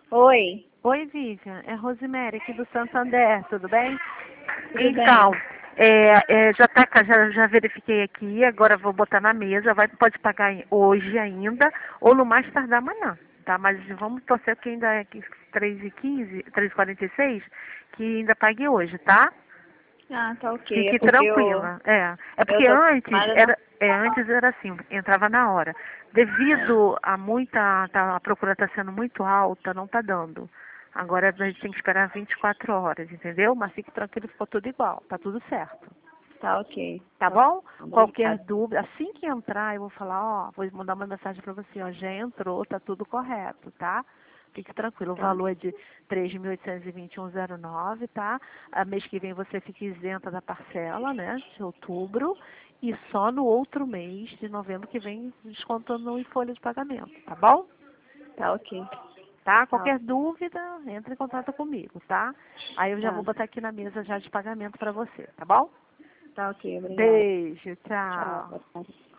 Oi, Oi, Vivian. É Rosemary aqui do Santander, tudo bem? tudo Então, bem? já verifiquei aqui, agora vou botar na mesa, pode pagar hoje ainda, ou no mais tardar amanhã, tá? Mas vamos torcer que ainda é 3h15, 3h46, que ainda pague hoje, tá? Ah, tá ok. É Fique porque eu, tranquila. É eu porque tô acostumada, não. antes era assim, entrava na hora. Devido a a procura está sendo muito alta, não está dando. Agora a gente tem que esperar 24 horas, entendeu? Mas fique tranquilo, ficou tudo igual, tá tudo certo. Tá ok. Tá Tá bom? bom, Qualquer obrigada. dúvida, assim que entrar, eu vou falar, ó, vou mandar uma mensagem para você, ó, já entrou, tá tudo correto, tá? Fique tranquilo, o Tá, valor é de 3.821,09, tá? A mês que vem você fica isenta da parcela, né, de outubro, e só no outro mês de novembro que vem descontando em folha de pagamento, tá bom? tá ok. Tá? Tá, Qualquer dúvida, entre em contato comigo, tá? Aí eu já vou tá, botar aqui na mesa já de pagamento para você, tá bom? tá ok, obrigada. Beijo, Tchau. tchau. Tá.